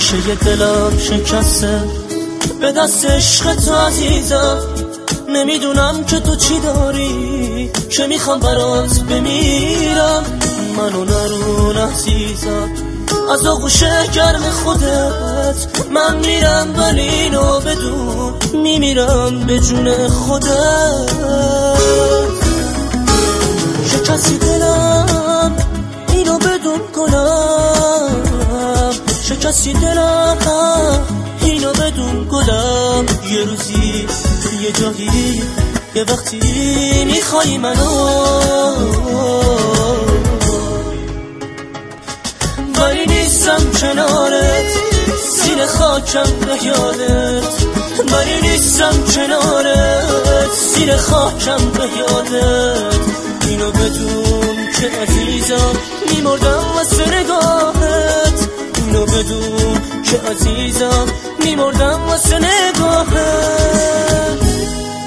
شیشه دلم شکسته به دست عشق تو عزیزم. نمیدونم که تو چی داری که میخوام برات بمیرم. منو نرون عزیزم از آغوش گرم خودت. من میرم ولی اینو بدون میمیرم به جون خودت. شکستی دلم اینو بدون گلم. شکستی دلم اینو بدون گلم. یه روزی یه جایی یه وقتی میخوای منو، ولی نیستم کنارت. سینه خاکم به یادت. ولی نیستم کنارت. سینه خاکم به یادت. اینو بدون که عزیزم میمردم واسه نگاهت. اینو بدون که عزیزم میمردم واسه نگاهت.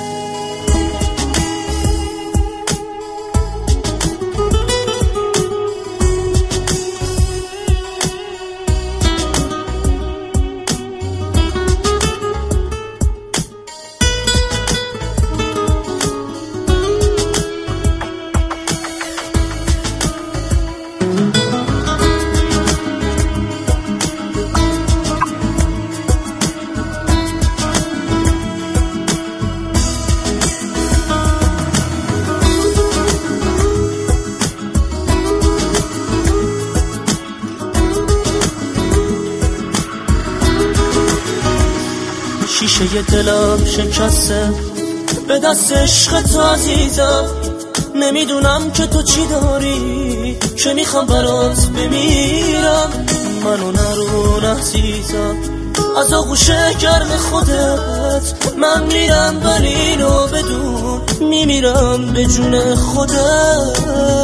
شیشه دلم شکسته به دست عشق تو عزیزم. نمیدونم که تو چی داری که میخوام برات بمیرم. منو نرون عزیزم از آغوش گرم خودت. من میرم ولی اینو بدون میمیرم به جون خودت.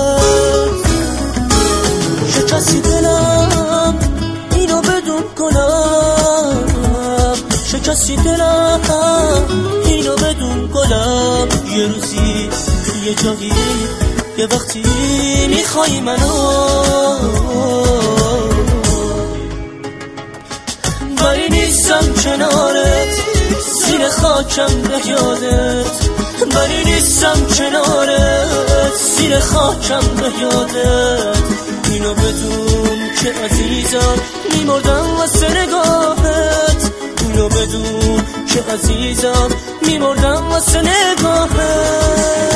شکستی دلم اینو بدون گلم. شکستی دلم اینو بدون گلم. یه روزی یه جایی یه وقتی میخوای منو، ولی نیستم کنارت. سینه خاکم به یادت. ولی نیستم کنارت. سینه خاکم به یادت. اینو بدون که عزیزم میمردم واسه نگاهت. اینو بدون که عزیزم میمردم واسه نگاهت.